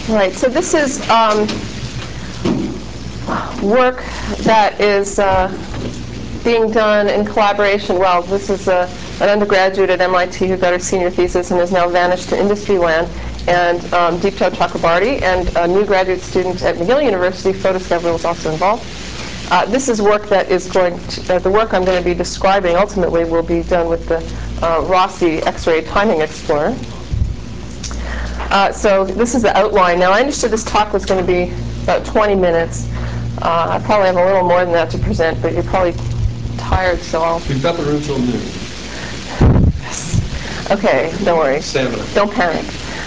Right, so this is work that is being done in collaboration. Well, this is an undergraduate at MIT who got her senior thesis and has now vanished to industry land, and Deepta Chakrabarty, and a new graduate student at McGill University, Fotis Gavril, is also involved. This is work that is going to, the work I'm going to be describing ultimately will be done with the Rossi X-ray Timing Explorer. So this is the outline. Now, I understood this talk was going to be about 20 minutes. I probably have a little more than that to present, but you're probably tired, so I'll... We've got the room till noon. Yes. Okay, don't worry. 7. Don't panic.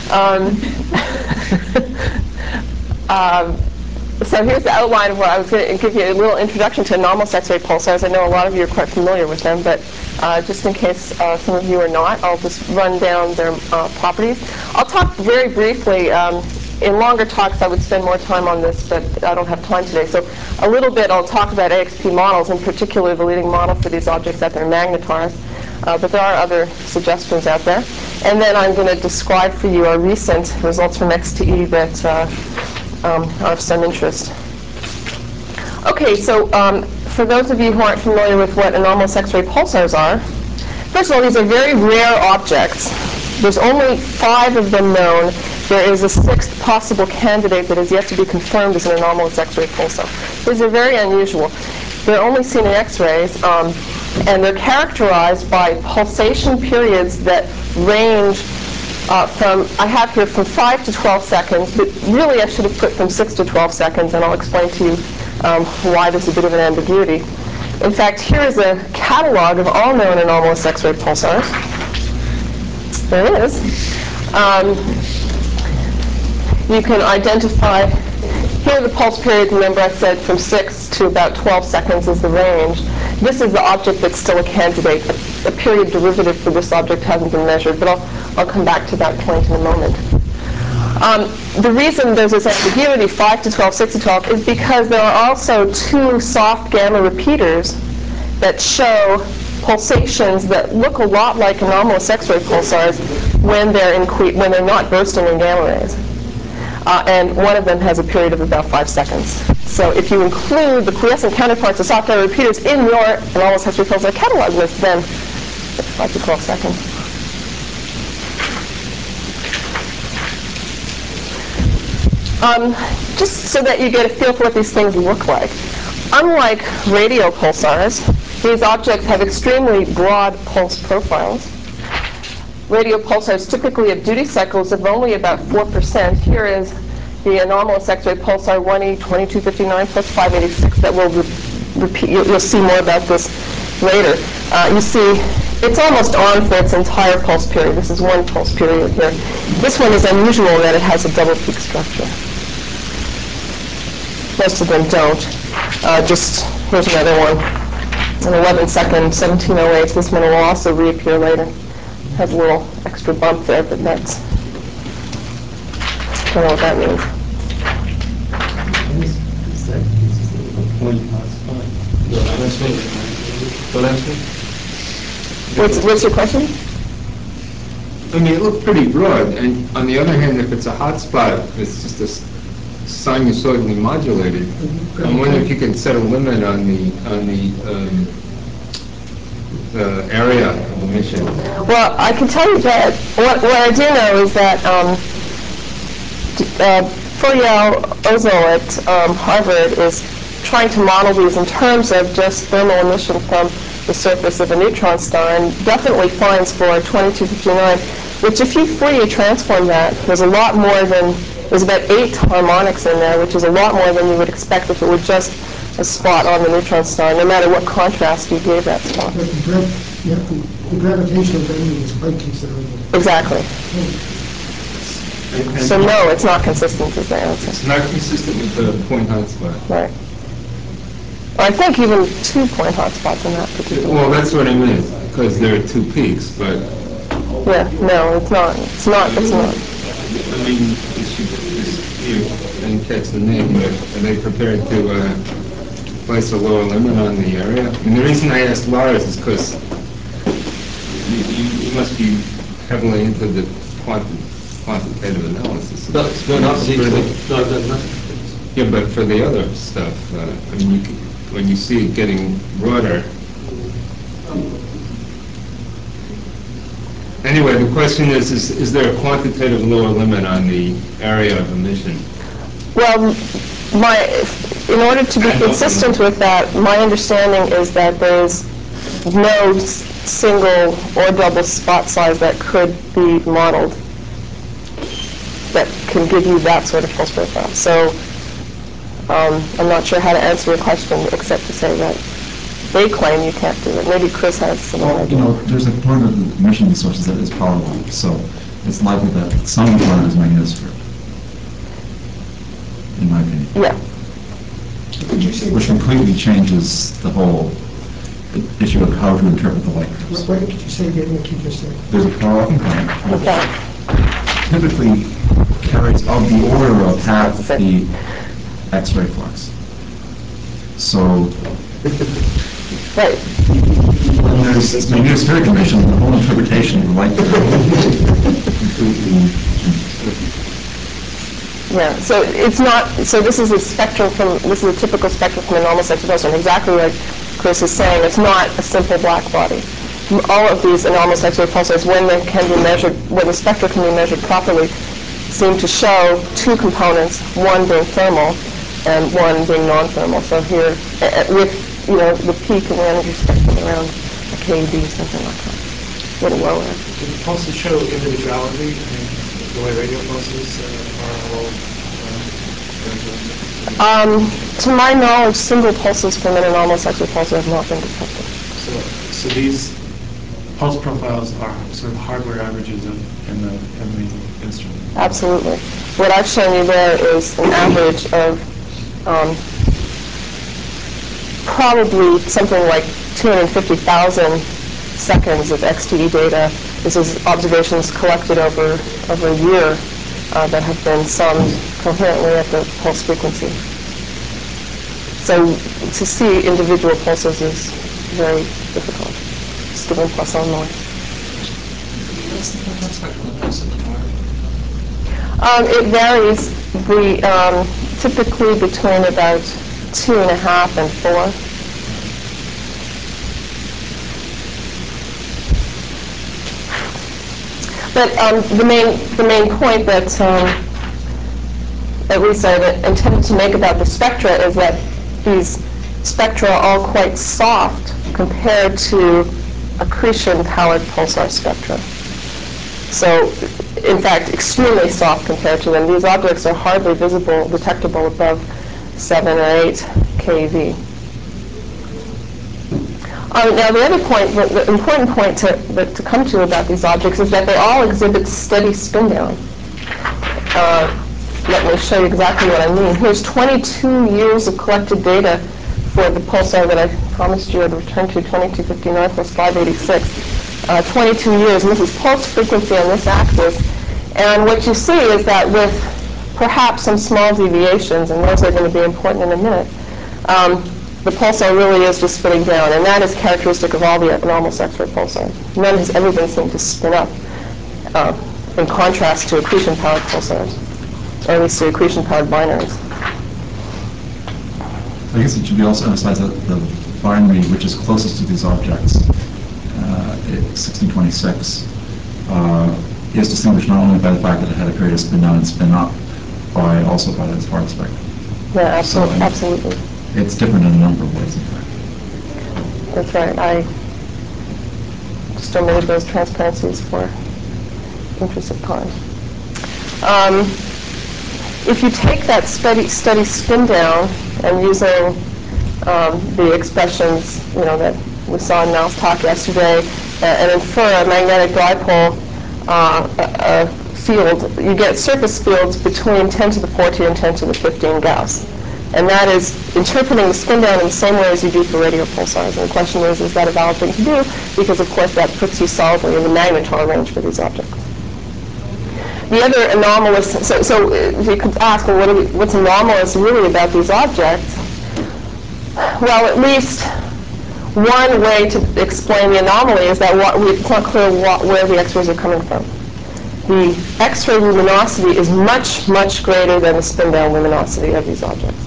So here's the outline of what I was going to give you a little introduction to anomalous X-ray pulsars. I know a lot of you are quite familiar with them, but just in case some of you are not, I'll just run down their properties. I'll talk very briefly. In longer talks, I would spend more time on this, but I don't have time today. So a little bit, I'll talk about AXP models, in particular the leading model for these objects out there, magnetars. But there are other suggestions out there. And then I'm going to describe for you our recent results from XTE that are of some interest. Okay, so for those of you who aren't familiar with what anomalous X-ray pulsars are, first of all, these are very rare objects. There's only 5 of them known. There is a 6th possible candidate that is yet to be confirmed as an anomalous X-ray pulsar. These are very unusual. They're only seen in X-rays, and they're characterized by pulsation periods that range from, I have here from 5 to 12 seconds, but really I should have put from 6 to 12 seconds, and I'll explain to you why there's a bit of an ambiguity. In fact, here is a catalog of all known anomalous X-ray pulsars. There it is. You can identify, here the pulse period, remember I said from 6 to about 12 seconds is the range. This is the object that's still a candidate. A period derivative for this object hasn't been measured, but I'll come back to that point in a moment. The reason there's this ambiguity, 5 to 12, 6 to 12, is because there are also 2 soft gamma repeaters that show pulsations that look a lot like anomalous X-ray pulsars when they're not bursting in gamma rays. And one of them has a period of about 5 seconds. So if you include the quiescent counterparts of soft gamma repeaters in your anomalous X-ray pulsar catalog list, then it's 5 to 12 seconds. Just so that you get a feel for what these things look like. Unlike radio pulsars, these objects have extremely broad pulse profiles. Radio pulsars typically have duty cycles of only about 4%. Here is the anomalous X-ray pulsar 1E2259 plus 586 that will repeat. You'll see more about this later. You see, it's almost on for its entire pulse period. This is one pulse period here. This one is unusual in that it has a double peak structure. Most of them don't. Here's another one. An 11-second 1708. This one will also reappear later. Has a little extra bump there, but that's, I don't know what that means. What's your question? I mean, it looked pretty broad, and on the other hand, if it's a hot spot, it's just a sinusoidally modulated. I'm wondering if you can set a limit on the area of emission. Well, I can tell you that what I do know is that Furiel Ozol at Harvard is trying to model these in terms of just thermal emission from the surface of a neutron star, and definitely finds for 2259, which if you Fourier transform that, there's about 8 harmonics in there, which is a lot more than you would expect if it were just a spot on the neutron star, no matter what contrast you gave that spot. But the gravitational bending is quite considerable. Exactly. So no, it's not consistent is the answer. It's not consistent with the point hotspot. Right. Well, I think even 2-point hotspots in that particular. Well, that's what I meant, because there are 2 peaks, but... Yeah, no, it's not. It's not. I mean, you didn't catch the name, but are they prepared to place a lower limit on the area? And the reason I asked Lars is because you must be heavily into the quantitative analysis. No, not for these Really? ones. No, I've done nothing for these. Yeah, but for the other stuff, I mean, when you see it getting broader. Anyway, the question is there a quantitative lower limit on the area of emission? Well, in order to be consistent with that, my understanding is that there's no single or double spot size that could be modeled that can give you that sort of pulse profile. So I'm not sure how to answer your question except to say that they claim you can't do it. Maybe Chris has some idea. There's a part of the emission sources that is power law, so it's likely that some component is magnetosphere, in my opinion. Yeah. Could you say Which completely changes the whole issue of how to interpret the light curves. what did you say again, what you just said? There's a power law component, Okay. typically carries of the order of half the X-ray flux. So Right. when there's this magnetospheric emission, the whole interpretation of the light curve completely Yeah, so it's not, so this is a spectrum this is a typical spectrum from a normal sector pulsar, and exactly like Chris is saying, it's not a simple black body. All of these anomalous X-ray pulsars, when they can be measured, when the spectra can be measured properly, seem to show two components, one being thermal and one being non-thermal. So here, with the peak in the energy spectrum around a KD, something like that, a little lower. Do the pulses show individuality? I mean, the way radio pulses are all To my knowledge, single pulses from an anomalous X-ray pulsar have not been detected. So these pulse profiles are sort of hardware averages in the instrument. Absolutely. What I've shown you there is an average of probably something like 250,000 seconds of XTE data. This is observations collected over a year that have been summed coherently at the pulse frequency. So to see individual pulses is very difficult, just given plus or minus. What's the spectrum of pulse at the power? It varies typically between about 2.5 and 4. But the main point that at least I intended to make about the spectra is that these spectra are all quite soft compared to accretion-powered pulsar spectra. So, in fact, extremely soft compared to them. These objects are hardly detectable above 7 or 8 keV. Now, the other point, the important point to come to about these objects is that they all exhibit steady spin down. Let me show you exactly what I mean. Here's 22 years of collected data for the pulsar that I promised you I'd return to, 2259 plus 586. 22 years, and this is pulse frequency on this axis. And what you see is that with perhaps some small deviations, and those are going to be important in a minute, the pulsar really is just spinning down, and that is characteristic of all the anomalous X-ray pulsars. None has ever been seen to spin up, in contrast to accretion-powered pulsars, or at least to accretion-powered binaries. I guess it should be also emphasized that the binary which is closest to these objects, 1626, is distinguished not only by the fact that it had a greater spin down and spin up, but also by its hard spectrum. Yeah, absolutely. So, Absolutely. It's different in a number of ways, in fact. That's right. I just omitted those transparencies for interest of time. If you take that steady spin down and using the expressions that we saw in Mal's talk yesterday, and infer a magnetic dipole field, you get surface fields between 10 to the 14 and 10 to the 15 Gauss. And that is interpreting the spin down in the same way as you do for radio pulsars. And the question is that a valid thing to do? Because, of course, that puts you solidly in the magnetar range for these objects. The other anomalous, so if you could ask, well, what's anomalous really about these objects? Well, at least one way to explain the anomaly is that it's not clear where the X-rays are coming from. the X-ray luminosity is much, much greater than the spin-down luminosity of these objects.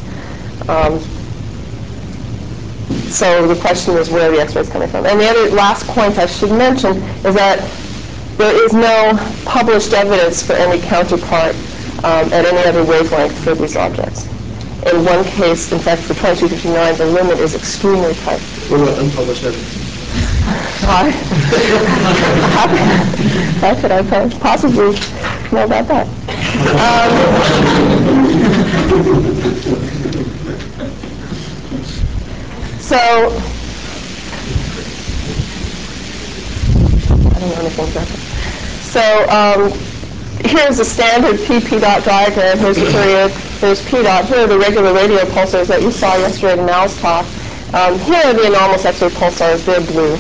So the question is where the X-ray is coming from. And the other last point I should mention is that there is no published evidence for any counterpart at any other wavelength for these objects. In one case, in fact, for 2259, the limit is extremely tight. What about unpublished evidence? How could I possibly know about that? So, I don't know anything about that. So, here's a standard PP dot diagram. Here's period, here's P dot. Here are the regular radio pulsars that you saw yesterday in Mal's talk. Here are the anomalous X-ray pulsars. They're blue.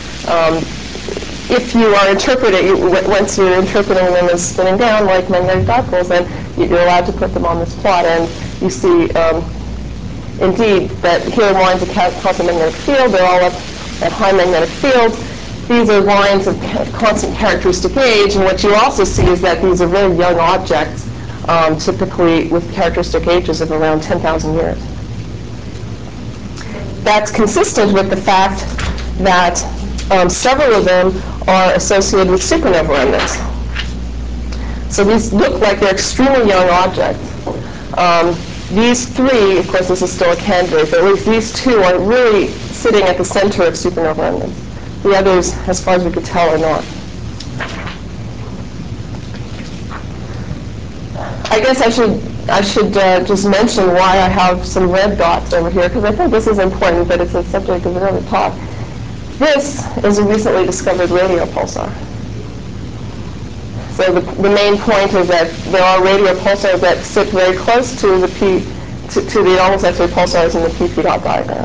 If you are interpreting, once you're interpreting them as spinning down like magnetic dipoles, then you're allowed to put them on this plot. And you see, indeed, that here are lines across a magnetic field. They're all up at high magnetic fields. These are lines of constant characteristic age, and what you also see is that these are very young objects, typically with characteristic ages of around 10,000 years. That's consistent with the fact that several of them are associated with supernova remnants. So these look like they're extremely young objects. These three, of course, this is still a candidate, but at least these two are really sitting at the center of supernova remnants. The others, as far as we could tell, are not. I guess I should just mention why I have some red dots over here, because I think this is important, but it's a subject of another talk. This is a recently discovered radio pulsar. So the main point is that there are radio pulsars that sit very close to the the anomalous X-ray pulsars in the PP dot diagram.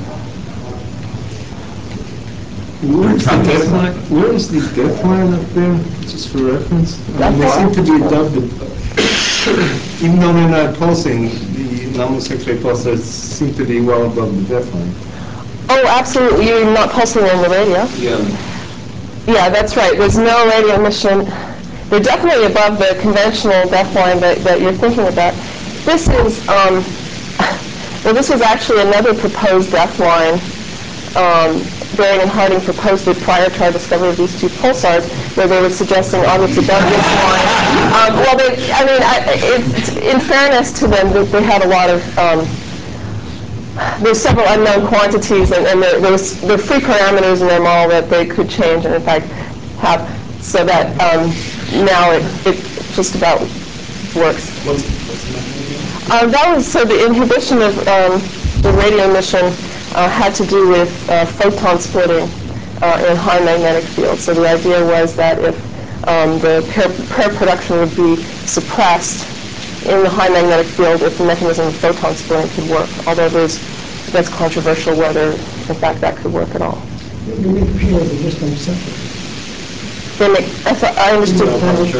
Where is the depth line up there, just for reference? They seem to be above the, even though they're not pulsing, the anomalous X-ray pulsars seem to be well above the depth line. Oh, absolutely. You're not pulsing on the radio. Yeah. Yeah, that's right. There's no radio emission. They're definitely above the conventional depth line that you're thinking about. This is, well, this was actually another proposed depth line. Baring and Harding proposed it prior to our discovery of these two pulsars, where they were suggesting objects above this line. Well, in fairness to them, they had a lot of, there's several unknown quantities, and there are free parameters in their model that they could change, and in fact have, so that now it just about works. What's the mechanism? That was, so the inhibition of the radio emission had to do with photon splitting in high magnetic fields. So the idea was that if the pair production would be suppressed in the high magnetic field, if the mechanism of photon splitting could work, although that's controversial whether, in fact, that could work at all. They make pairs, they just don't separate. They make, I understood.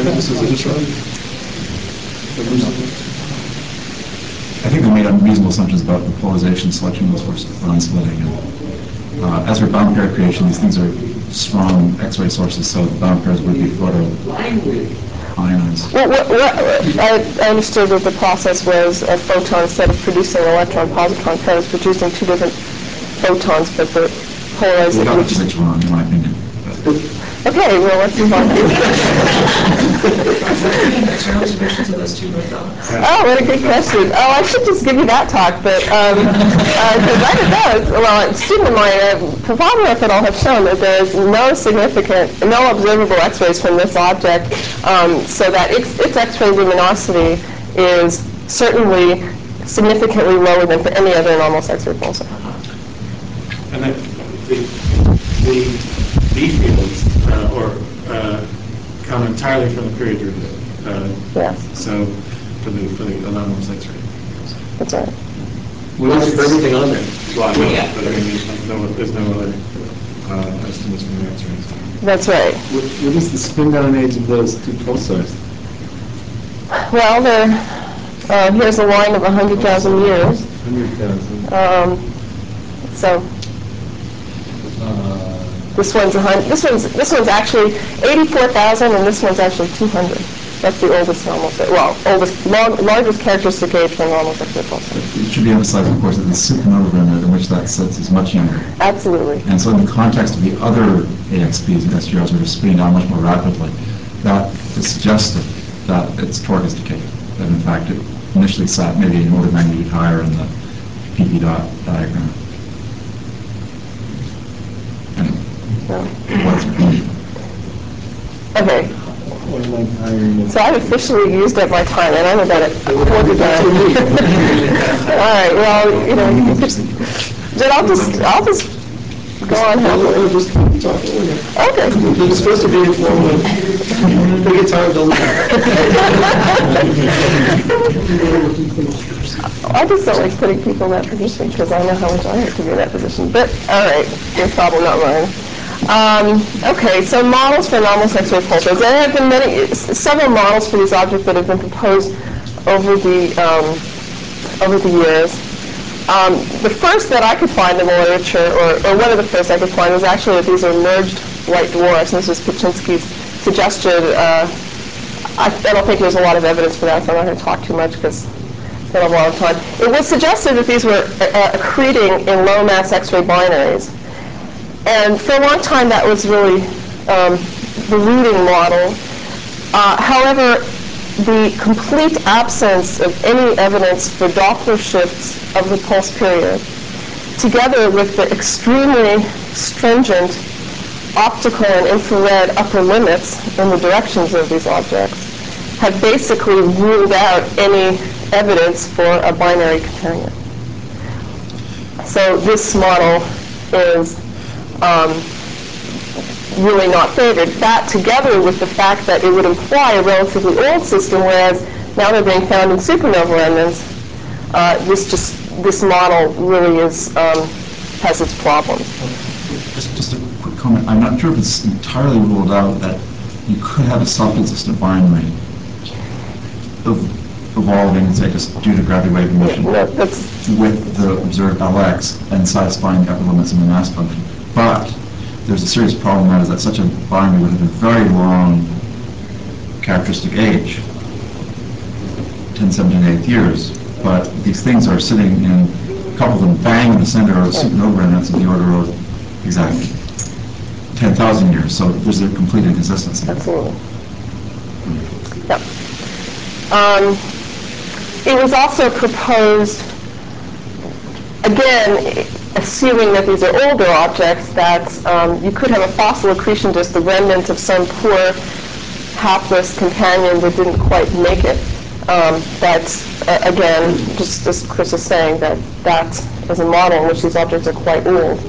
I think they made unreasonable assumptions about the polarization selection rules for photon splitting. And, as for bound pair creation, these things are strong X-ray sources, so the bound pairs would be photo-ionized. Well, I understood that the process was a photon, instead of producing electron-positron pair, was producing two different photons, but the polarization. We got the physics wrong, in my opinion. Okay, well, let's move on. X-ray observations of those two photons. Oh, what a good question. Oh, I should just give you that talk, but because I did those. Well, a student of mine, Pavlov et al. Have shown that there is no observable X-rays from this object, so that its X-ray luminosity is certainly significantly lower than for any other anomalous X-ray pulsar. And then the B fields come entirely from the period derivative. Yes. So for the anomalous X-ray. That's right. Well, there's everything on there. Well, I know, but I mean, there's no other estimates from the X-rays. That's right. What is the spin-down age of those two pulsars? Well, here's a line of 100,000 years. 100,000. So this one's actually 84,000, and this one's actually 200. That's the oldest normal, largest characteristic age for a normal X-ray pulsar. It should be emphasized, of course, that the supernova remnant in which that sits is much younger. Absolutely. And so in the context of the other AXPs and SGRs that are spinning down much more rapidly, that is suggestive that its torque is decayed. That in fact it initially sat maybe an order of magnitude higher in the PP dot diagram. Anyway, Okay. So I've officially used up my time, and I'm about at 49. All right. Well, then I'll just go on happily. Just keep talking. Okay. It's supposed to be informative. Take your time, don't I just don't like putting people in that position because I know how much I have to be in that position. But all right, your problem, not mine. Okay, so models for anomalous X-ray pulsars. There have been several models for these objects that have been proposed over the years. The first that I could find in the literature, or one of the first I could find, was actually that these are merged white dwarfs. And this was Paczynski's suggestion. I don't think there's a lot of evidence for that, so I'm not going to talk too much because I don't have a lot of time. It was suggested that these were accreting in low-mass X-ray binaries. And for a long time, that was really the leading model. However, the complete absence of any evidence for Doppler shifts of the pulse period, together with the extremely stringent optical and infrared upper limits in the directions of these objects, have basically ruled out any evidence for a binary companion. So this model is really not favored. That, together with the fact that it would imply a relatively old system, whereas now they're being found in supernova remnants, this model really has its problems. Just a quick comment. I'm not sure if it's entirely ruled out that you could have a self-consistent binary evolving, say, just due to gravity wave emission with the observed LX and satisfying the upper limits in the mass function. But there's a serious problem that is that such a binary would have a very long characteristic age, 10, 17, 8 years. But these things are sitting in, a couple of them bang in the center of supernova remnants of the order of exactly 10,000 years. So there's a complete inconsistency. Absolutely. Yep. It was also proposed, again, assuming that these are older objects, that you could have a fossil accretion disk, the remnant of some poor hapless companion that didn't quite make it. Again, just as Chris is saying, that is a model in which these objects are quite old.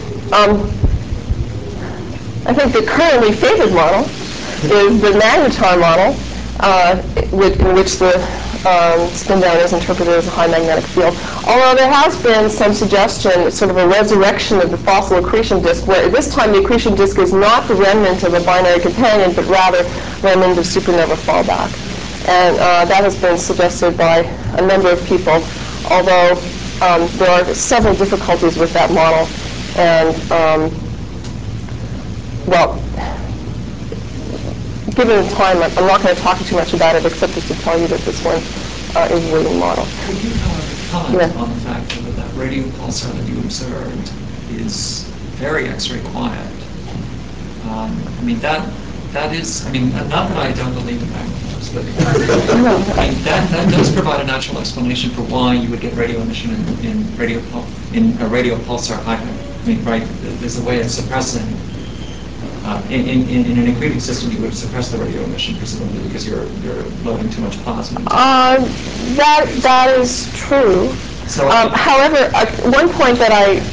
I think the currently favored model is the magnetar model, in which the spin down is interpreted as a high magnetic field. Although there has been some suggestion, sort of a resurrection of the fossil accretion disk, where this time the accretion disk is not the remnant of a binary companion, but rather remnant of supernova fallback. And that has been suggested by a number of people, although there are several difficulties with that model. And, well, given the time, I'm not going to talk too much about it, except just to tell you that this one is a leading model. Could you comment on the fact that radio pulsar that you observed is very X-ray quiet? I mean, that is, I mean, not that I don't believe in magnetars, but I mean, that does provide a natural explanation for why you would get radio emission in a radio pulsar high. I mean, right? There's a way of suppressing. In an accreting system, you would suppress the radio emission, presumably, because you're loading too much plasma. That is true. So, however, one point that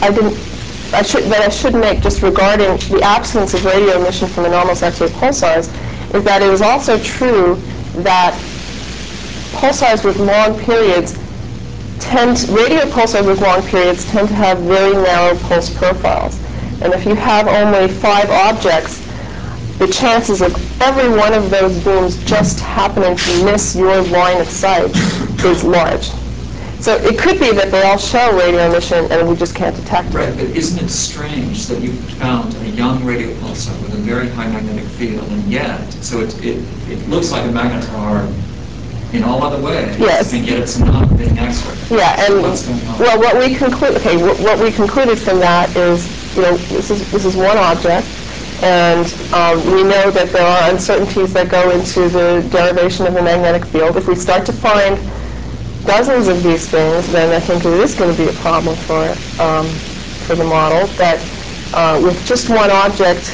I should make just regarding the absence of radio emission from anomalous X-ray pulsars is that it is also true that pulsars with long periods radio pulsars with long periods tend to have very narrow pulse profiles. And if you have only 5 objects, the chances of every one of those beams just happening to miss your line of sight is large. So it could be that they all show radio emission and we just can't detect it. Right, but isn't it strange that you found a young radio pulsar with a very high magnetic field, and yet, so it looks like a magnetar in all other ways, Yes. and yet it's not being X-rayed. Yeah, So and what's going on? well, what we concluded from that is, this is one object, and we know that there are uncertainties that go into the derivation of the magnetic field. If we start to find dozens of these things, then I think it is going to be a problem for the model. But with just one object,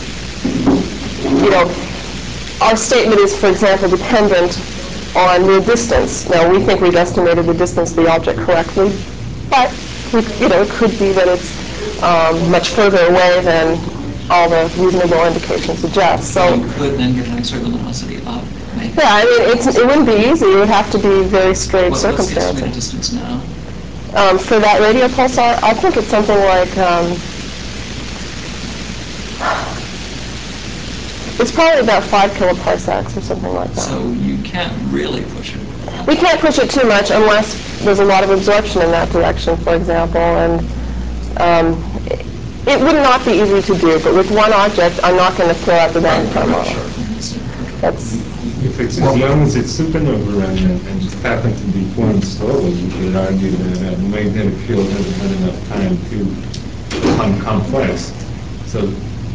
our statement is, for example, dependent on the distance. Now, we think we've estimated the distance of the object correctly, but it could be that it's much further away than all the reasonable indications suggest. So you could then get an X-ray luminosity up, maybe. yeah, I mean, it wouldn't be easy. It would have to be very strange What's the circumstances. estimated distance now? For that radio pulsar, I think it's something like, it's probably about 5 kiloparsecs or something like that. So you can't really push it. We can't push it too much unless there's a lot of absorption in that direction, for example, and it would not be easy to do, but with one object, I'm not going to throw out the magnetar model. That's, If it's as young as its supernova remnant and just happens to be formed slowly, you could argue that a magnetic field hasn't had enough time to become complex. So,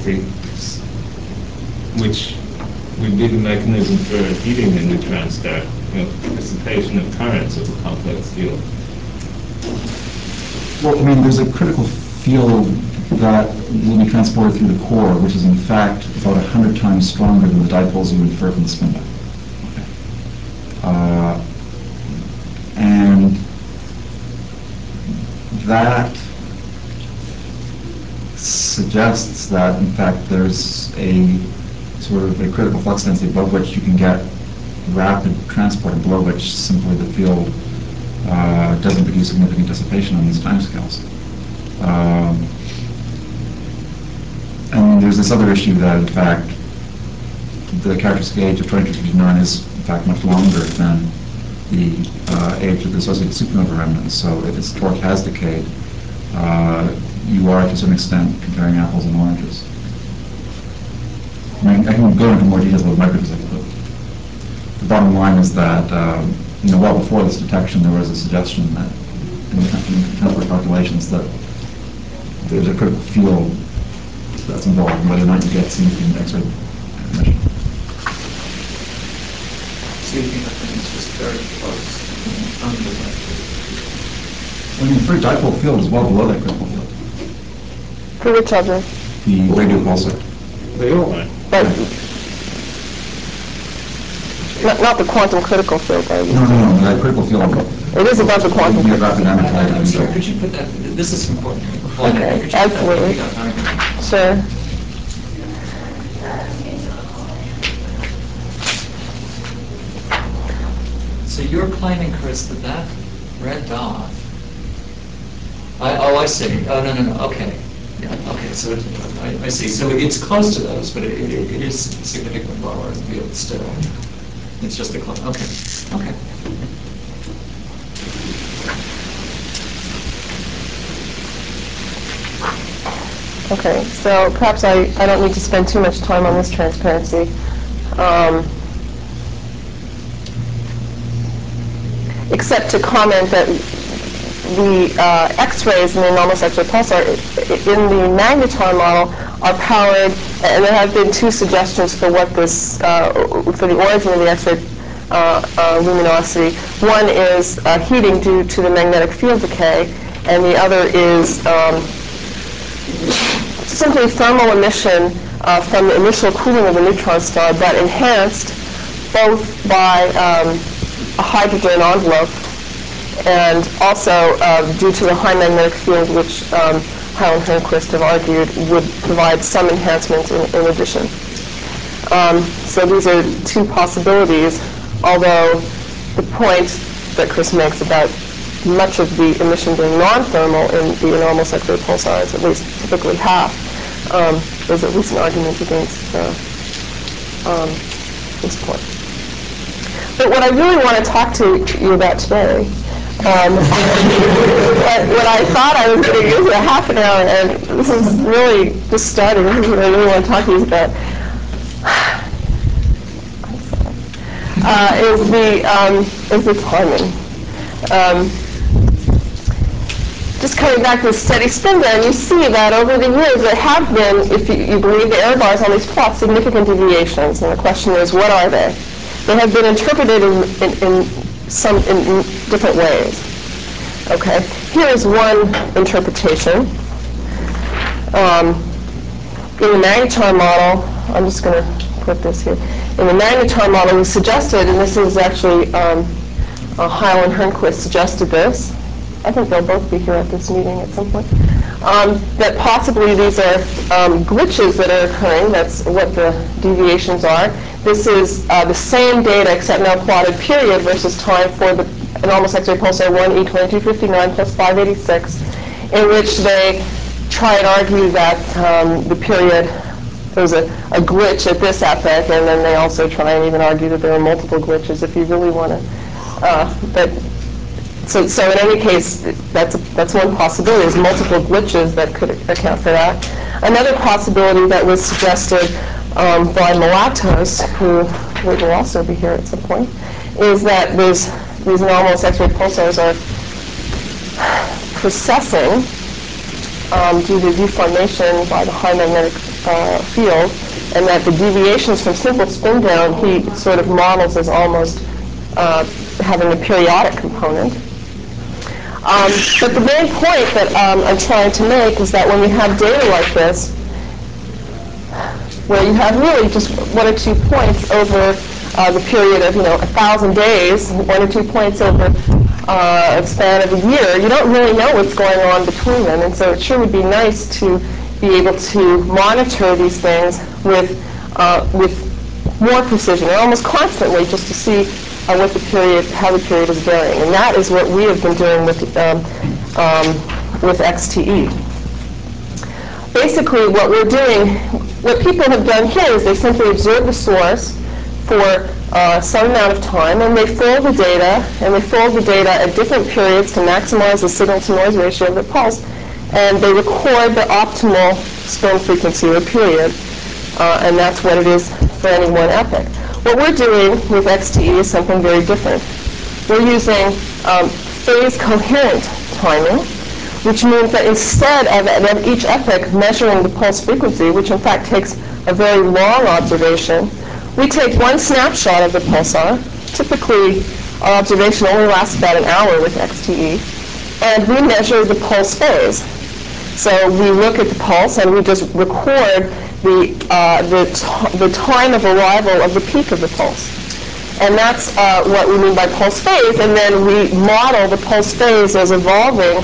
which would be the mechanism for heating the neutron star, dissipation of currents of a complex field. Well, I mean, there's a critical field that will be transported through the core, which is in fact about 100 times stronger than the dipoles you infer from the spin back. And that suggests that, in fact, there's a sort of a critical flux density above which you can get rapid transport, and below which simply the field doesn't produce significant dissipation on these timescales. And there's this other issue that, in fact, the characteristic age of 2259 is, in fact, much longer than the age of the associated supernova remnants. So if its torque has decayed, you are, to some extent, comparing apples and oranges. I mean, I can go into more details about microphysics, but the bottom line is that, well before this detection, there was a suggestion that, in contemporary calculations, that there's a critical field that's involved in whether or not you get significant X-ray emission. So you think that thing's just very close under that? I mean, the free dipole field is well below that critical field. for which object? The radio pulsar. They all are. But not the quantum critical field, though. No, that critical field. It is above the quantum Yeah, critical. I'm sorry, could you put that, this is important. Okay, Could you put that absolutely. down? Sure. So you're claiming, Chris, that that red dot, I see. Oh, no, okay. Yeah, okay, so I see. So it's close to those, but it is significantly lower in the field still. It's just a close, okay. Okay, so perhaps I don't need to spend too much time on this transparency. Except to comment that the X-rays in the anomalous X-ray pulsar in the magnetar model are powered, and there have been two suggestions for what this, for the origin of the X-ray luminosity. One is heating due to the magnetic field decay, and the other is simply thermal emission from the initial cooling of the neutron star, but enhanced both by a hydrogen envelope and also due to the high magnetic field, which Heil and Hernquist have argued would provide some enhancement in addition. So these are two possibilities, although the point that Chris makes about much of the emission being non-thermal in the anomalous X-ray pulsars, at least typically half, is at least an argument against this point. But what I really want to talk to you about today But what I thought I was going to use a half an hour, and this is really just starting. This is what I really want to talk to you about. Is the timing. Just coming back to the steady spin there, and you see that over the years there have been, if you believe the error bars on these plots, significant deviations. And the question is, what are they? They have been interpreted in different ways. Okay, here is one interpretation. In the magnetar model, I'm just going to put this here. In the magnetar model, we suggested, and this is actually Heil and Hernquist suggested this. I think they'll both be here at this meeting at some point. That possibly these are glitches that are occurring. That's what the deviations are. This is the same data except now plotted period versus time for the anomalous X-ray pulsar 1E2259 plus 586, in which they try and argue that the period, there's a glitch at this epoch, and then they also try and even argue that there are multiple glitches if you really want to. So in any case, that's one possibility. There's multiple glitches that could account for that. Another possibility that was suggested by Mulatos, who will also be here at some point, is that these anomalous X-ray pulsars are precessing due to deformation by the high magnetic field, and that the deviations from simple spin down he sort of models as almost having a periodic component. But the main point that I'm trying to make is that when you have data like this, where you have really just 1 or 2 points over the period of 1,000 days, 1 or 2 points over a span of a year, you don't really know what's going on between them. And so it sure would be nice to be able to monitor these things with more precision, and almost constantly, just to see how the period is varying. And that is what we have been doing with XTE. Basically, what people have done here is they simply observe the source for some amount of time, and they fold the data, at different periods to maximize the signal-to-noise ratio of the pulse, and they record the optimal spin frequency or period, and that's what it is for any one epoch. What we're doing with XTE is something very different. We're using phase-coherent timing, which means that instead of at each epoch measuring the pulse frequency, which in fact takes a very long observation, we take one snapshot of the pulsar. Typically, our observation only lasts about an hour with XTE, and we measure the pulse phase. So we look at the pulse and we just record the time of arrival of the peak of the pulse. And that's what we mean by pulse phase, and then we model the pulse phase as evolving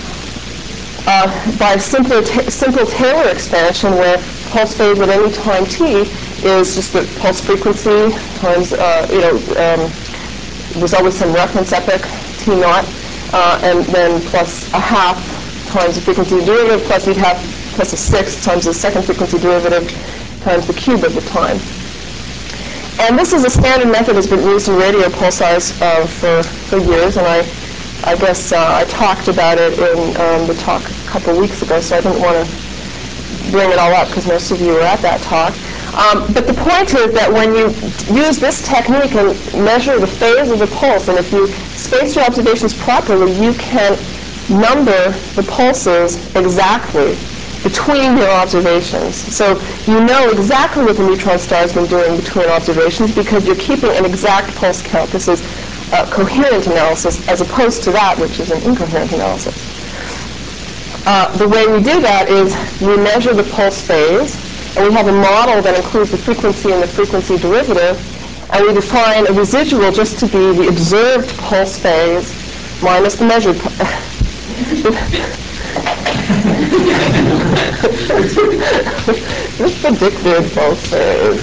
by simple Taylor expansion, where pulse phase at any time t is just the pulse frequency times, there's always some reference epoch, t naught, and then plus a half times the frequency derivative, plus you'd have plus a sixth times the second frequency derivative times the cube of the time. And this is a standard method that's been used in radio pulsars for years, and I guess I talked about it in the talk a couple weeks ago, so I didn't want to bring it all up because most of you were at that talk. But the point is that when you use this technique and measure the phase of the pulse, and if you space your observations properly, you can number the pulses exactly between your observations. So you know exactly what the neutron star has been doing between observations because you're keeping an exact pulse count. This is coherent analysis as opposed to that, which is an incoherent analysis. The way we do that is we measure the pulse phase, and we have a model that includes the frequency and the frequency derivative, and we define a residual just to be the observed pulse phase minus the measured the predicted pulse phase.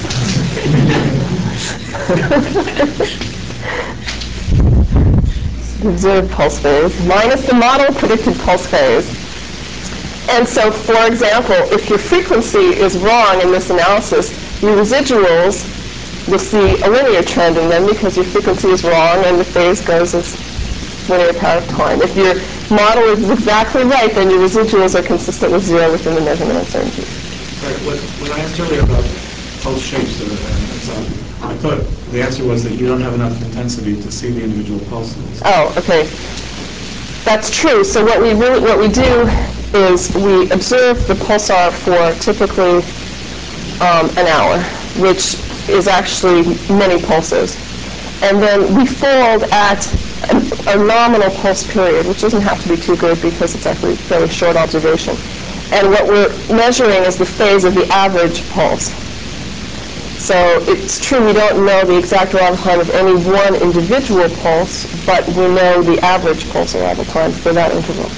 The observed pulse phase minus the model predicted pulse phase. And so, for example, if your frequency is wrong in this analysis, your residuals will see a linear trend in them because your frequency is wrong and the phase goes as linear pair of time. If your model is exactly right, then your residuals are consistent with zero within the measurement uncertainty. Right. When I asked earlier about pulse shapes, I thought the answer was that you don't have enough intensity to see the individual pulses. Oh, okay. That's true. So what we do is we observe the pulsar for typically an hour, which is actually many pulses. And then we fold at a nominal pulse period, which doesn't have to be too good because it's actually a fairly short observation. And what we're measuring is the phase of the average pulse. So it's true we don't know the exact arrival time of any one individual pulse, but we know the average pulse arrival time for that interval.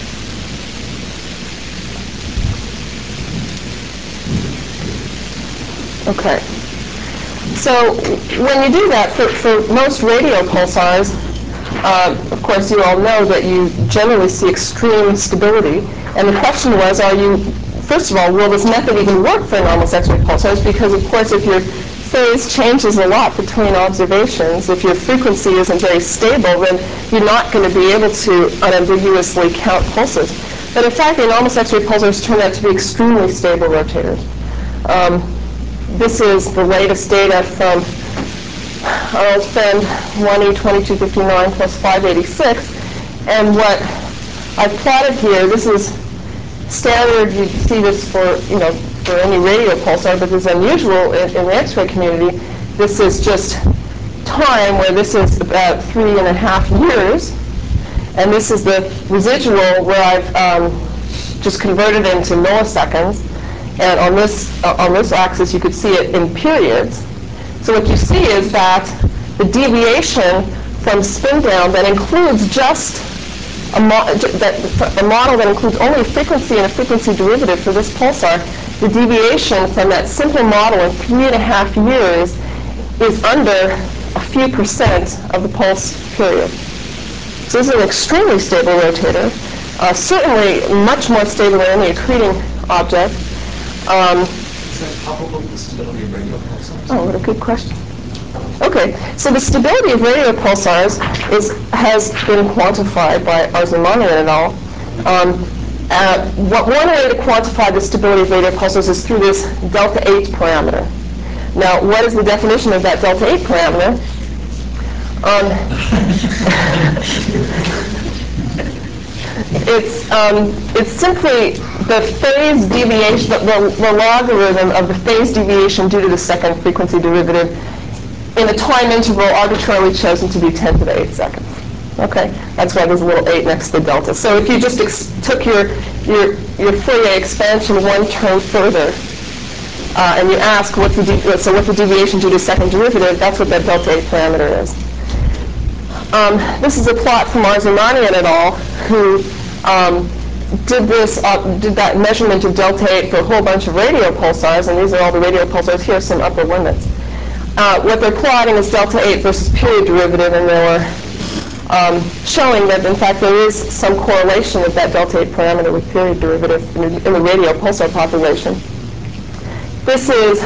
Okay. So when you do that, for most radio pulsars, of course you all know that you generally see extreme stability. And the question was, first of all, will this method even work for anomalous X-ray pulsars? Because of course if your phase changes a lot between observations, if your frequency isn't very stable, then you're not going to be able to unambiguously count pulses. But in fact, the anomalous X-ray pulsars turn out to be extremely stable rotators. This is the latest data from our old friend 1E2259 plus 586. And what I've plotted here, this is standard. You see this for any radio pulsar, but this is unusual in the X-ray community. This is just time, where this is about 3.5 years. And this is the residual, where I've just converted into milliseconds. And on this axis, you could see it in periods. So what you see is that the deviation from spin down that includes just a model that includes only a frequency and a frequency derivative for this pulsar, the deviation from that simple model in 3.5 years is under a few percent of the pulse period. So this is an extremely stable rotator, certainly much more stable than any accreting object. Is that comparable to the stability of radio pulsars? Oh, what a good question. Okay, so the stability of radio pulsars has been quantified by Arzumanian et al. One way to quantify the stability of radio pulsars is through this delta H parameter. Now, what is the definition of that delta H parameter? It's simply the phase deviation, the logarithm of the phase deviation due to the second frequency derivative in a time interval arbitrarily chosen to be 10 to the 8th seconds. Okay, that's why there's a little 8 next to the delta. So if you just took your Fourier expansion one term further, and you ask what's the deviation due to second derivative, that's what that delta H parameter is. This is a plot from Arzumanian et al. Who did that measurement of delta H for a whole bunch of radio pulsars, and these are all the radio pulsars. Here are some upper limits. What they're plotting is delta H versus period derivative, and they were showing that, in fact, there is some correlation with that delta H parameter with period derivative in the radio pulsar population. This is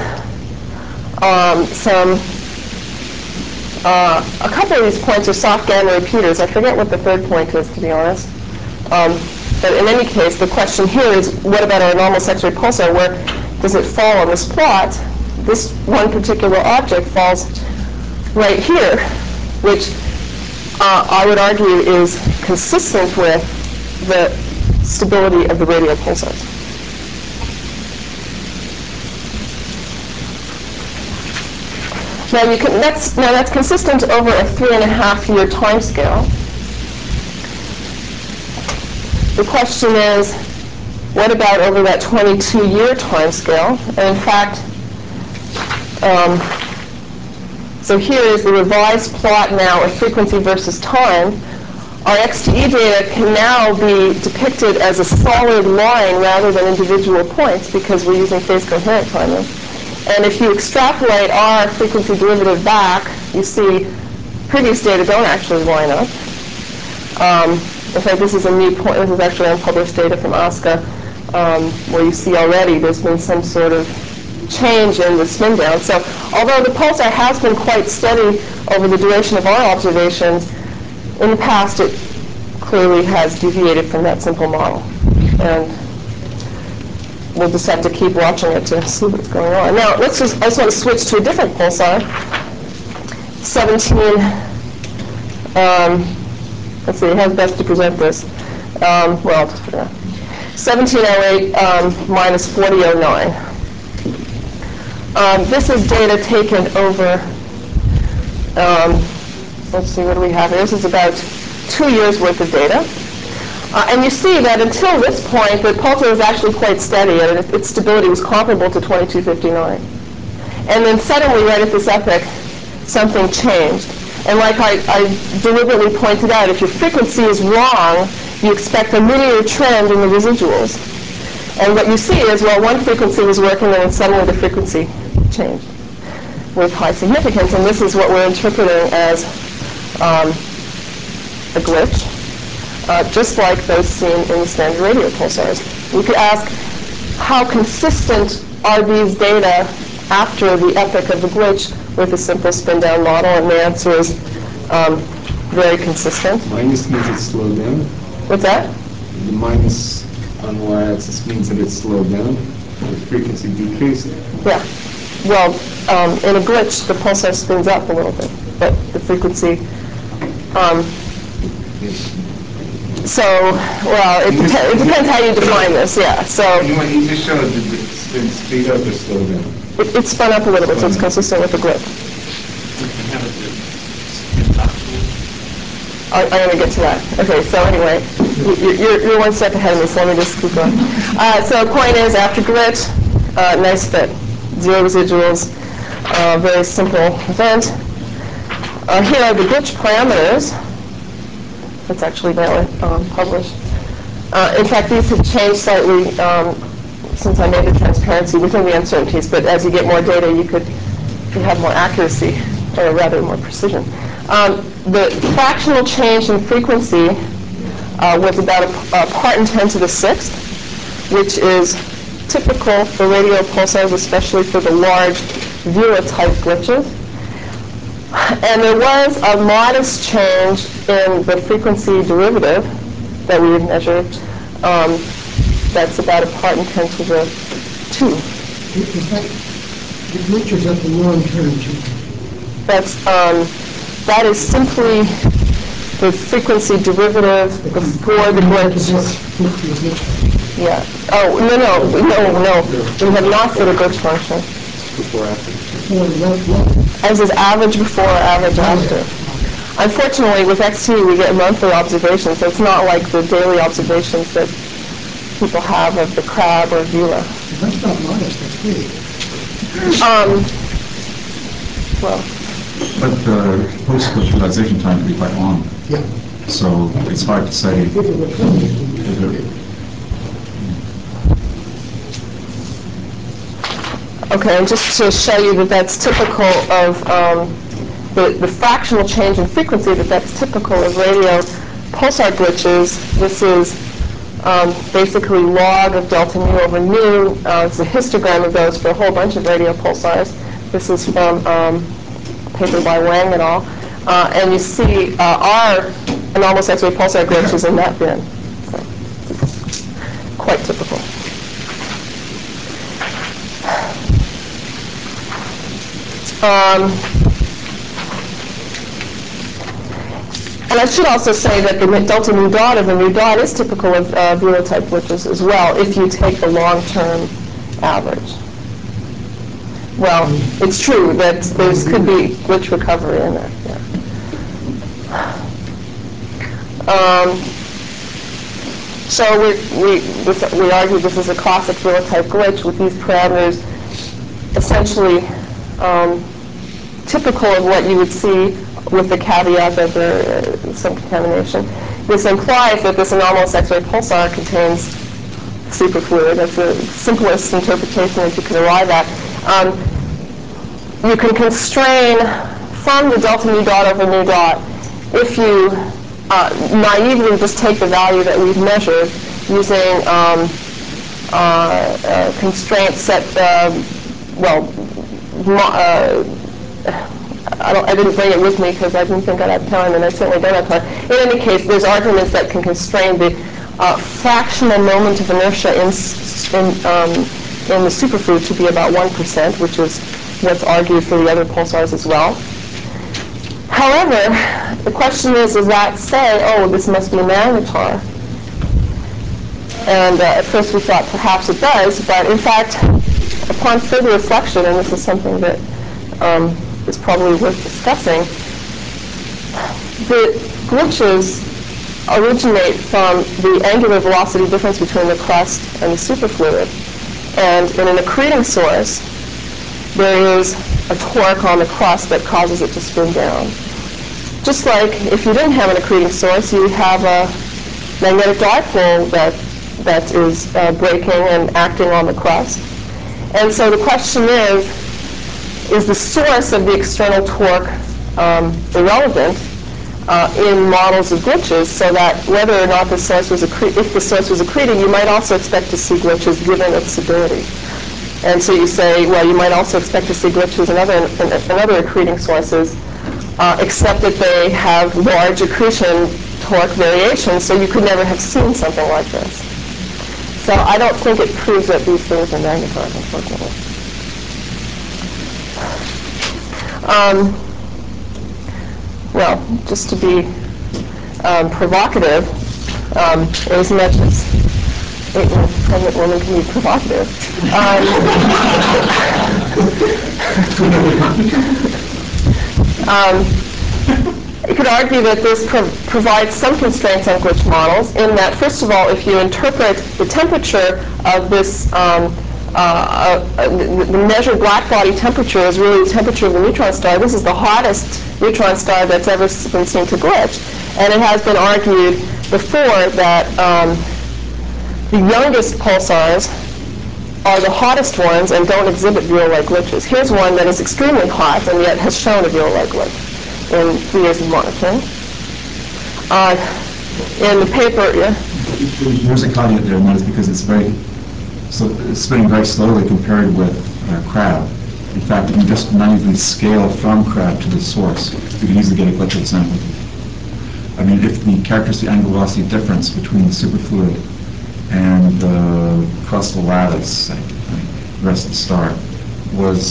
a couple of these points are soft gamma repeaters. I forget what the third point is, to be honest. But in any case, the question here is, what about our anomalous X-ray pulsar? Where does it fall on this plot? This one particular object falls right here, which I would argue is consistent with the stability of the radio pulsars. Now that's consistent over a 3.5-year time scale. The question is, what about over that 22-year time scale? And in fact, so here is the revised plot now of frequency versus time. Our XTE data can now be depicted as a solid line rather than individual points because we're using phase coherent timing. And if you extrapolate our frequency derivative back, you see previous data don't actually line up. In fact, this is a new point. This is actually unpublished data from ASCA, where you see already there's been some sort of change in the spin down. So although the pulsar has been quite steady over the duration of our observations, in the past it clearly has deviated from that simple model. And we'll just have to keep watching it to see what's going on. Now, I just want to switch to a different pulsar. 17, let's see, how's best to present this? 1708 minus 4009. This is data taken over, let's see, what do we have here? This is about 2 years worth of data. And you see that until this point, the pulsar was actually quite steady, and its stability was comparable to 2259. And then suddenly, right at this epoch, something changed. And like I deliberately pointed out, if your frequency is wrong, you expect a linear trend in the residuals. And what you see is, well, one frequency was working, and then suddenly the frequency changed with high significance. And this is what we're interpreting as a glitch. Just like those seen in the standard radio pulsars. We could ask, how consistent are these data after the epoch of the glitch with a simple spin-down model? And the answer is very consistent. Minus means it's slowed down. What's that? The minus on the y-axis means that it's slowed down. The frequency decreased. Yeah. Well, in a glitch, the pulsar spins up a little bit, but the frequency. So, well, it depends how you define this, yeah. So What you just showed, did it spin speed up or slow down? it spun up a little bit, so it's consistent with the glitch. I'm going to get to that. Okay, so anyway, you're 1 step ahead of me, so let me just keep going. So the point is, after glitch, nice fit. 0 residuals, very simple event. Here are the glitch parameters. It's actually now published. In fact, these have changed slightly since I made the transparency within the uncertainties, but as you get more data, you have more accuracy, or rather more precision. The fractional change in frequency was about a part in 10 to the 6th, which is typical for radio pulsars, especially for the large Vela-type glitches. And there was a modest change in the frequency derivative that we had measured. That's about a part in 10 to the 2. Is that the glitch or is that the long-term change? That is simply the frequency derivative before the glitch. Yeah. Oh, no. We have not for the glitch function. Before after. As is average before, average after. Unfortunately, with XT, we get monthly observations, so it's not like the daily observations that people have of the crab or Vela. That's not modest, that's big. Well. But the post-glitch realization time can be quite long. Yeah. So it's hard to say. Okay, and just to show you that that's typical of the fractional change in frequency, that's typical of radio pulsar glitches. This is basically log of delta mu over nu. It's a histogram of those for a whole bunch of radio pulsars. This is from a paper by Wang et al. And you see our anomalous X-ray pulsar glitch is in that bin. So, quite typical. And I should also say that the delta mu dot of the mu dot is typical of Vela-type glitches as well, if you take the long-term average. Well, it's true that there could be glitch recovery in there. Yeah. So we argue this is a classic Vela-type glitch with these parameters essentially typical of what you would see with the caveat that there is some contamination. This implies that this anomalous X-ray pulsar contains superfluid. That's the simplest interpretation that you can arrive at. You can constrain from the delta mu dot over mu dot if you naively just take the value that we've measured using constraints set, I didn't bring it with me because I didn't think I'd have time, and I certainly don't have time. In any case, there's arguments that can constrain the fractional moment of inertia in the superfluid to be about 1%, which is what's argued for the other pulsars as well. However, the question is, does that say, oh, this must be a magnetar? And at first we thought perhaps it does, but in fact, upon further reflection, and this is something that is probably worth discussing, the glitches originate from the angular velocity difference between the crust and the superfluid. And in an accreting source, there is a torque on the crust that causes it to spin down. Just like if you didn't have an accreting source, you have a magnetic dipole that is breaking and acting on the crust. And so the question is the source of the external torque irrelevant in models of glitches, so that whether or not the source was if the source was accreting, you might also expect to see glitches given its stability. And so you say, well, you might also expect to see glitches in other accreting sources, except that they have large accretion torque variations, so you could never have seen something like this. So I don't think it proves that these things are magnetars, unfortunately. Well, just to be provocative, as much as a pregnant woman can be provocative, you could argue that this provides some constraints on glitch models in that, first of all, if you interpret the temperature of this, the measured black body temperature is really the temperature of the neutron star. This is the hottest neutron star that's ever been seen to glitch. And it has been argued before that the youngest pulsars are the hottest ones and don't exhibit viola-like glitches. Here's one that is extremely hot and yet has shown a viola-like glitch in 3 years of monitoring. In the paper, yeah? There's a caveat there, and that is because it's spinning very slowly compared with Crab. In fact, if you just naively scale from Crab to the source, you can easily get a glitch of sample. I mean, if the characteristic angular velocity difference between the superfluid and the crustal lattice, the rest of the star, was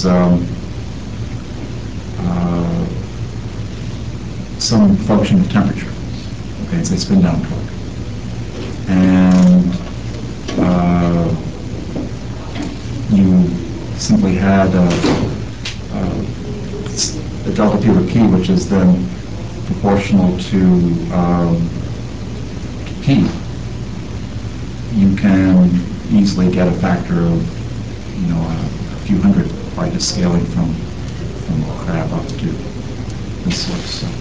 some function of temperature, okay, it's a spin down torque, and you simply had a delta P over P, which is then proportional to P, you can easily get a factor of, a few hundred by just scaling from Crab up to this source. So,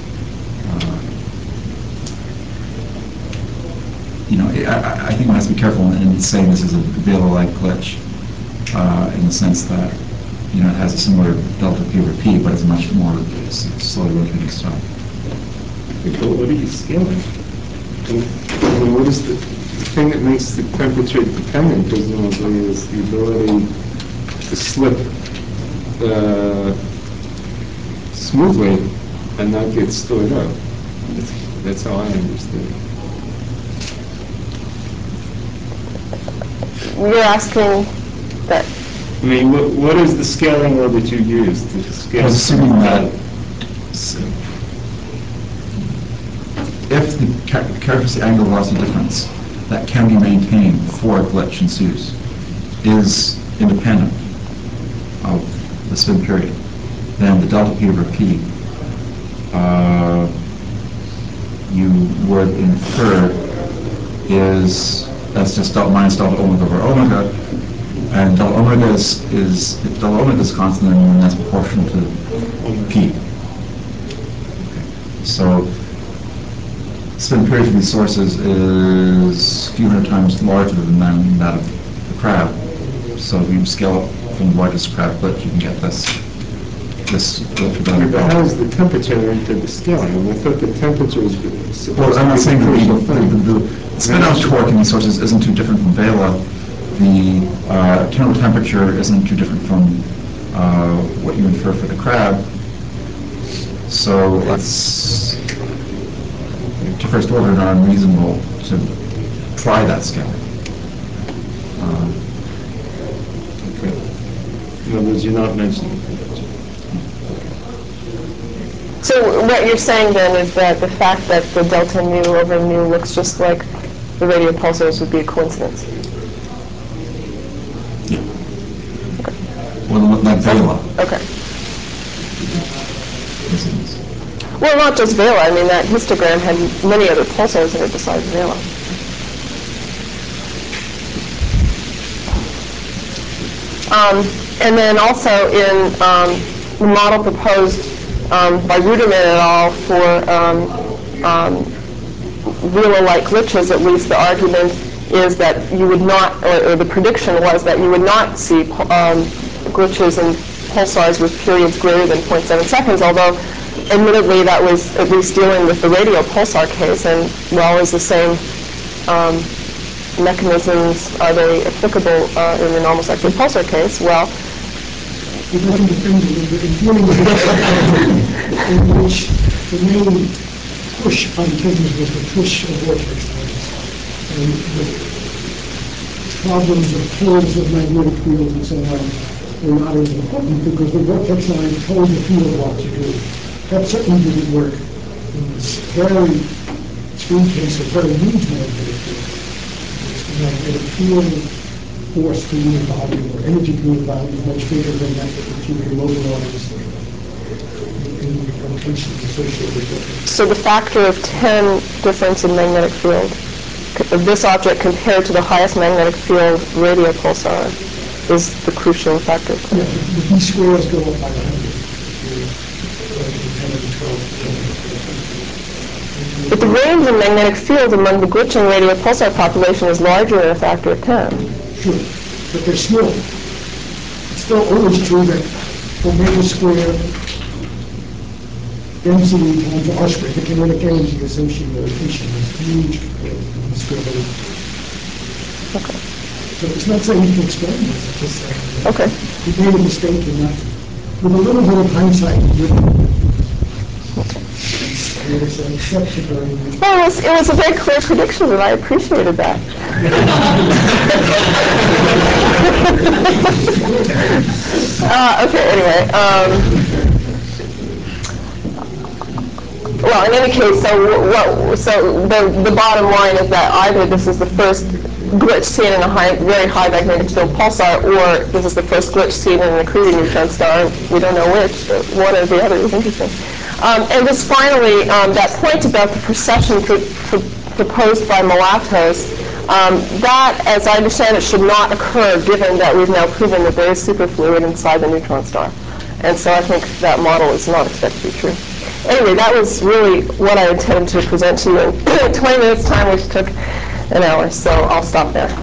I think one has to be careful in saying this is a Vela-like glitch, in the sense that, it has a similar delta P over P, but it's much more slowly rotating star. But what are you scaling? What is the thing that makes the temperature dependent, presumably, is the ability to slip smoothly and not get stored up. That's how I understand it. You're asking that. I mean, what is the scaling law that you use to scale? Assuming that if the characteristic angular velocity difference that can be maintained before a glitch ensues is independent of the spin period, then the delta P over P you would infer that's just delta minus delta omega over omega, and delta omega is if delta omega is constant, then that's proportional to P. Okay. So spin period of these sources is a few hundred times larger than that of the Crab. So if you scale up from the largest Crab glitch, you can get this glitch. But how is the temperature into the scaling? I thought the temperature was supposed Well, I'm not saying the the spin-out torque in these sources isn't too different from Vela. The internal temperature isn't too different from what you infer for the Crab. So it's, to first order, not unreasonable to try that scale. In other words, you're not mentioning it. So what you're saying then is that the fact that the delta nu over nu looks just like the radio pulsars would be a coincidence? Well, like Vela. Okay. Well, not just Vela. I mean, that histogram had many other pulsars in it besides Vela. And then also in the model proposed by Ruderman et al. For Vela-like glitches, at least the argument is that you would not, or the prediction was that you would not see glitches in pulsars with periods greater than 0.7 seconds, although admittedly that was at least dealing with the radio pulsar case, and well, is the same mechanisms, are they applicable in the normal sector pulsar case? Well, if I can defend a little bit, in dealing with in which the main push on antennas was the push of vortex lines, and the problems of poles of magnetic fields and so on were not as important because the vortex line told the field what to do. That certainly didn't work in this very extreme case of very huge magnetic field. The magnetic field force to unit volume or energy to unit volume is much bigger than that if you can mobilize the rotations associated with it. so the factor of 10 difference in magnetic field of this object compared to the highest magnetic field radio pulsar is the crucial factor. Yeah, the B squares go up by 100. 10 and 12. But the range in magnetic field among the glitching radio pulsar population is larger than a factor of 10. Sure, but they're small. It's still always true that omega squared density times R squared, the kinetic energy associated with rotation is huge compared to the square root. Okay. So it's not saying you can explain this, it's just saying Okay. you made a mistake in that. With a little bit of hindsight, you would have said, except for very Well, it was a very clear prediction, and I appreciated that. Okay, anyway. Well, in any case, so the bottom line is that either this is the first glitch seen in a very high magnetic field pulsar, or this is the first glitch seen in an accreting neutron star. We don't know which. One or the other is interesting. And just finally, that point about the precession proposed by Mulatos, that, as I understand it, should not occur given that we've now proven that there is superfluid inside the neutron star. And so I think that model is not expected to be true. Anyway, that was really what I intended to present to you in 20 minutes time, which took an hour, so I'll stop there.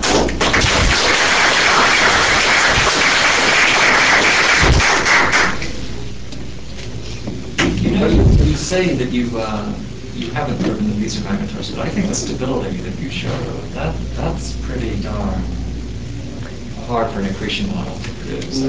You know, you say that you haven't proven that these are magnetars, but I think the stability that you show, that's pretty darn hard for an accretion model to produce.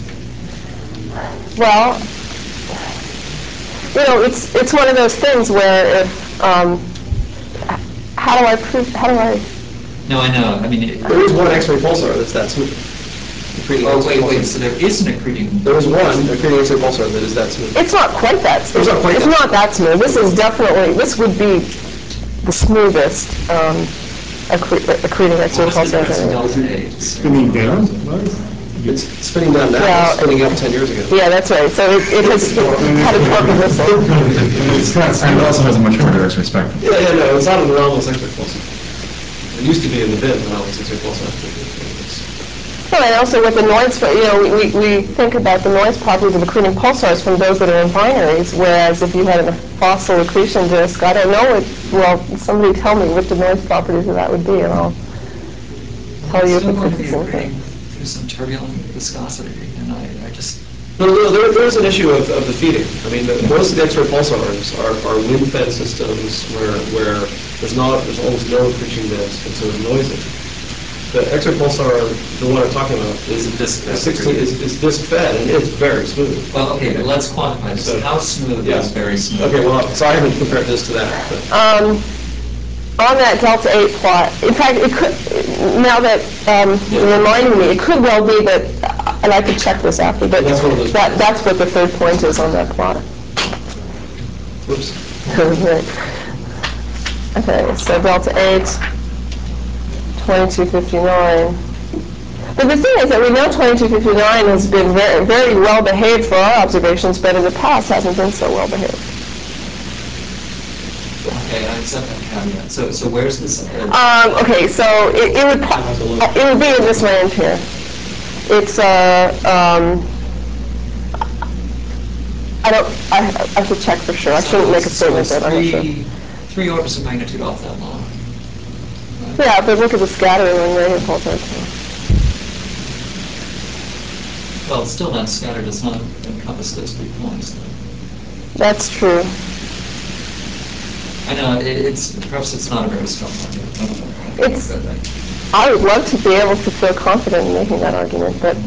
Well, you know, it's one of those things where if how do I? No, I know. I mean, there is one X-ray pulsar that's that smooth. Oh, wait. So there is an accreting. There is one accreting X-ray pulsar that is that smooth. It's not quite that smooth. It's not quite. It's not that smooth. This is definitely. This would be the smoothest accreting X-ray pulsar. Spinning down? It's spinning down now. Yeah. It's spinning up 10 years ago. Yeah, that's right. So it has had a torque reversal. And it also has a much shorter X-ray spectrum. Yeah, no, it's not an anomalous X-ray pulsar. It used to be in the bin, anomalous X-ray pulsar. Well, and also with the noise, you know, we think about the noise properties of accreting pulsars from those that are in binaries, whereas if you had a fossil accretion disk, I don't know well, somebody tell me what the noise properties of that would be, and I'll tell you if it's the same thing. There's some turbulent viscosity, and I just... No, there is an issue of the feeding. I mean, most of the X-ray pulsars are wind-fed systems where there's almost no accretion disk, and so it's noisy. The X-ray pulsar, the one I'm talking about, Is it disc fed? 16 is disc fed, and it's very smooth. Well, okay, but let's quantify this. So- How smooth Yeah. is very smooth? Okay, well, so I haven't compared this to that. But. On that delta 8 plot, in fact, it could, now that you're reminding me, it could well be that, and I could check this after, but That's one of those that's what the third point is on that plot. Whoops. Right. Okay, so delta 8, 2259. But the thing is that we know 2259 has been very, very well behaved for our observations, but in the past hasn't been so well behaved. Okay, I accept that caveat. So where's this? Okay, so it would be in this range here. It's I should check for sure. I shouldn't make a statement that I'm not sure. Three orders of magnitude off that line. Yeah, but look at the scattering when radio pulsars. Well, still that scatter does not encompass those 3 points. That's true. I know perhaps it's not a very strong argument. I would love to be able to feel confident in making that argument, but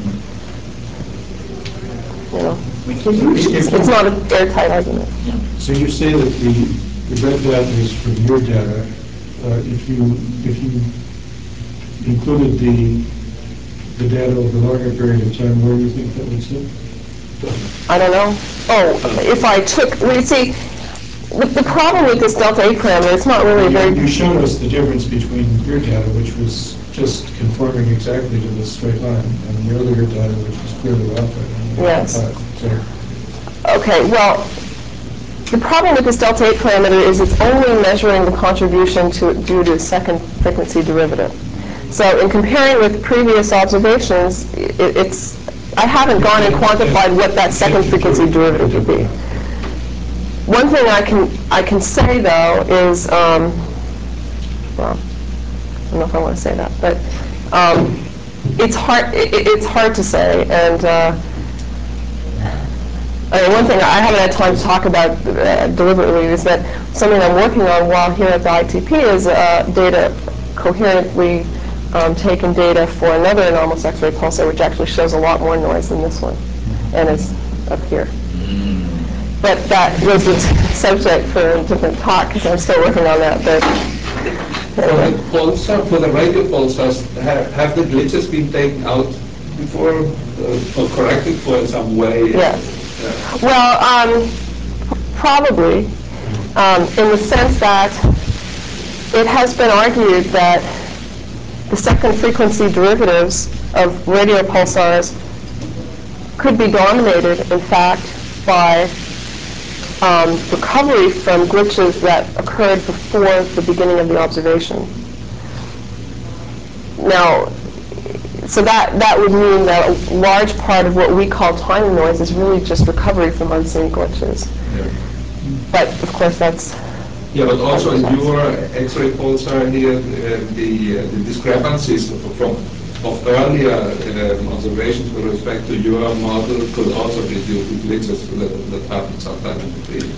you know, it's not an airtight argument. So you say that the red data is from your data. If you included the data over a longer period of time, where do you think that would sit? I don't know. Oh, if I took, you see, the problem with this delta 8 parameter, it's not really very... You showed us the difference between your data, which was just conforming exactly to this straight line, and the earlier data, which was clearly off it. Yes. So, okay, well, the problem with this delta 8 parameter is it's only measuring the contribution due to second frequency derivative. So in comparing with previous observations, I haven't gone and quantified what that second frequency derivative would be. One thing I can say though is, well, I don't know if I want to say that, but it's hard to say, and one thing I haven't had time to talk about deliberately is that something I'm working on while here at the ITP is data coherently taken data for another anomalous X-ray pulsar, which actually shows a lot more noise than this one, and is up here. But that was the subject for a different talk, because I'm still working on that. But for the pulsar, for the radio pulsars, have the glitches been taken out before or corrected for in some way? Yes. Yeah. Well, probably, in the sense that it has been argued that the second frequency derivatives of radio pulsars could be dominated, in fact, by recovery from glitches that occurred before the beginning of the observation. Now, so that would mean that a large part of what we call timing noise is really just recovery from unseen glitches. Yeah. But of course, that's... Yeah, but also in your X-ray pulsar here, the discrepancies of earlier observations with respect to your model could also be due to glitches that happen sometime in the field.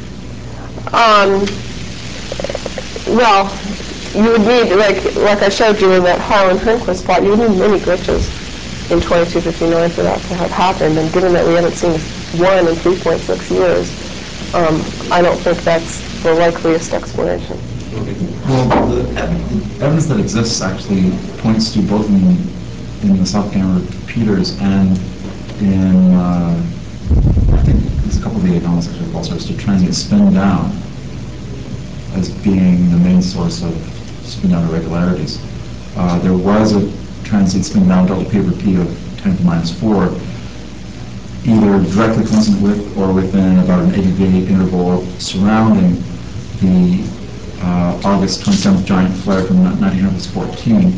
Well, you would need, like I showed you in that Harlan-Hernquist plot, you would need many glitches in 2259 for that to have happened. And given that we haven't seen one in 3.6 years, I don't think that's the likeliest explanation. Well, the evidence that exists actually points to both in the South Gamma repeaters and in, I think there's a couple of the anomalous X-ray pulsars to transient spin down as being the main source of spin down irregularities. There was a transient spin down delta P repeat of 10 to the minus 4, either directly coincident with or within about an 80-day interval surrounding the August 27th giant flare from 1914.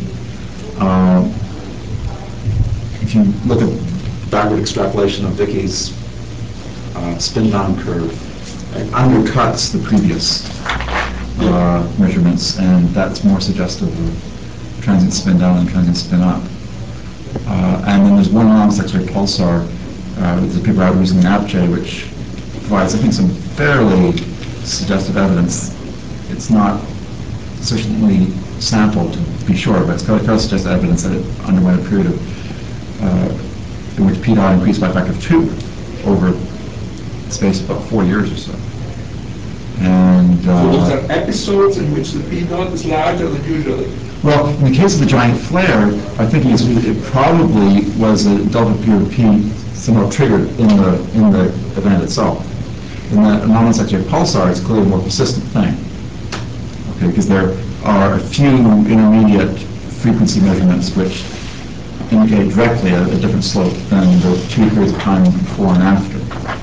If you look at backward extrapolation of Vicky's spin down curve, it undercuts the previous measurements, and that's more suggestive of transient spin down and transient spin up. And then there's one anomalous X-ray pulsar, there's a paper out recently in APJ, which provides, I think, some fairly suggestive evidence. It's not sufficiently sampled to be sure, but it's fairly suggested evidence that it underwent a period of in which p-dot increased by a factor of 2 over the space of about 4 years or so. And So those are episodes in which the p-dot is larger than usually? well, in the case of the giant flare, I think it probably was a delta period P somehow triggered in the event itself. In that anomalous X-ray pulsar, it's clearly a more persistent thing. Okay, because there are a few intermediate frequency measurements which indicate directly a different slope than the 2 periods of time before and after.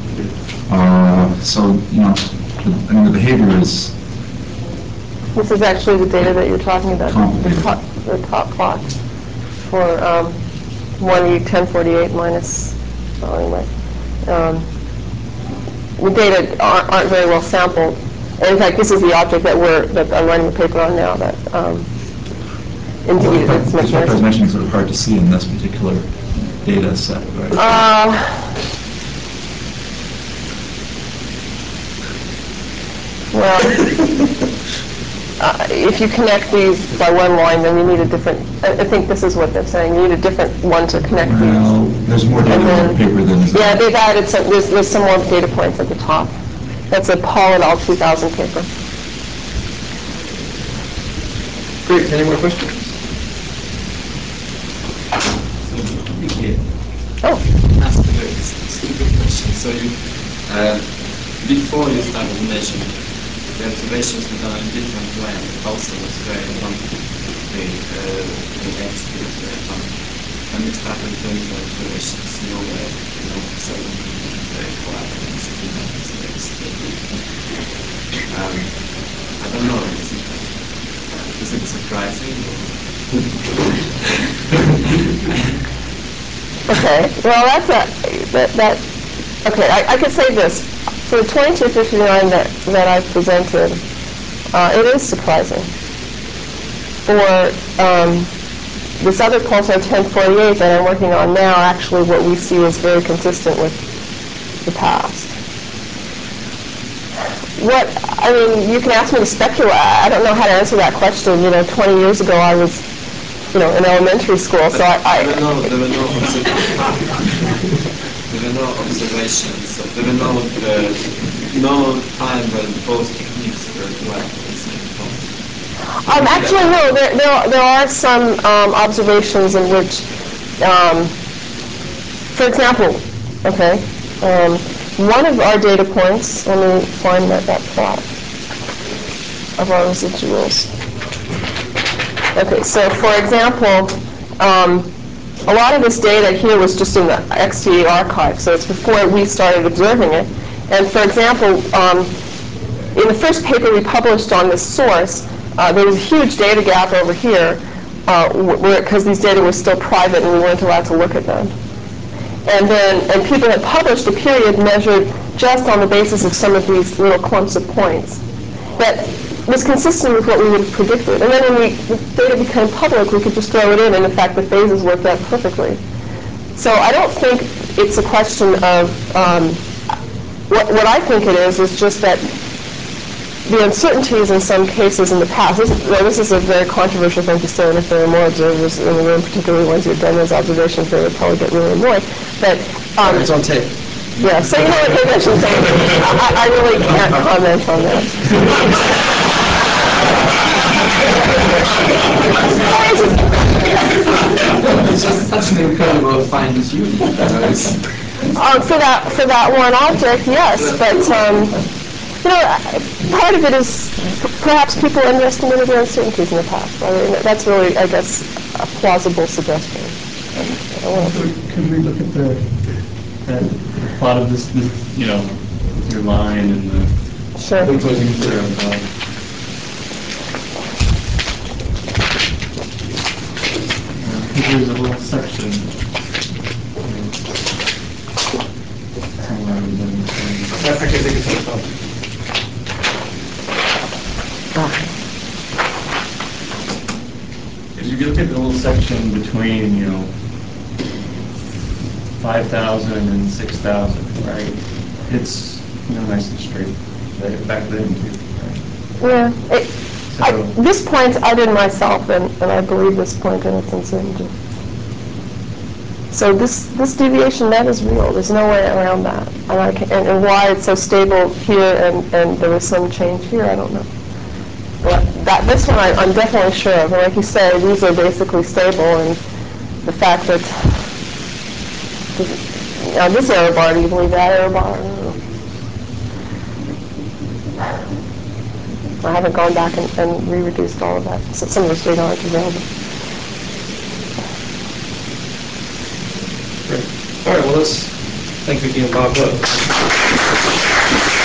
So, you know, I mean, the behavior is... This is actually the data that you're talking about, the top plot for 1E1048 minus, well, anyway. The data aren't very well sampled. And in fact, this is the object that I'm writing a paper on now that indeed it's much what I was nicer. mentioning is sort of hard to see in this particular data set, right? Well, if you connect these by one line, then you need a different, I think this is what they're saying, you need a different one to connect Well, these. there's more data in the paper than... Yeah, they've added some, there's some more data points at the top. That's a Paul et al. 2000 paper. Great, any more questions? Oh. Ask a very stupid question. So you, before you started measuring, the observations were done in different way. The pulsar was very long. The X was very long. When you started doing the observations, you were suddenly very quiet and still was very steady. I don't know, is it surprising? Okay, well okay, I could say this. For the 2259 that I presented, it is surprising. For this other pulsar 1048 that I'm working on now, actually what we see is very consistent with the past. I mean, you can ask me to speculate. I don't know how to answer that question. 20 years ago I was, in elementary school, so There were no observations, so there were no time when both techniques were applied at the same time. Actually, no. There are some observations in which, for example, okay, one of our data points. Let me find that plot of our residuals. Okay, so for example, a lot of this data here was just in the XTA archive, so it's before we started observing it. And for example, in the first paper we published on this source, there was a huge data gap over here because these data were still private and we weren't allowed to look at them. And people had published a period measured just on the basis of some of these little clumps of points that was consistent with what we would have predicted. And then when the data became public, we could just throw it in fact the phases worked out perfectly. So I don't think it's a question of, what I think it is just that the uncertainties in some cases in the past, this is a very controversial thing to say, and if there are more observers in the room, particularly ones who have done those observations, they would probably get really annoyed. But It's on tape. yeah, so what, maybe I should say, I really can't comment on that. It's just such an incredible fine-tuning. For that one object, yes, but part of it is perhaps people underestimated the uncertainties in the past. I mean, that's really, I guess, a plausible suggestion. Could we look at the plot of this, with your line and the closing curve? There's a little section. I can take it to the top. If you look at the little section between, 5,000 and 6,000, right? It's, nice and straight. Back then, too, right? Yeah. This point I did myself, and I believe this point in its uncertainty. So this deviation, that is real. There's no way around that. And why it's so stable here and there was some change here, I don't know. But this one I'm definitely sure of. And like you say, these are basically stable, and the fact that this error bar, do you believe that error bar? I don't know. I haven't gone back and re-reduced all of that. So some of those data aren't available. Great. All right, well, let's thank Vicki and Bob.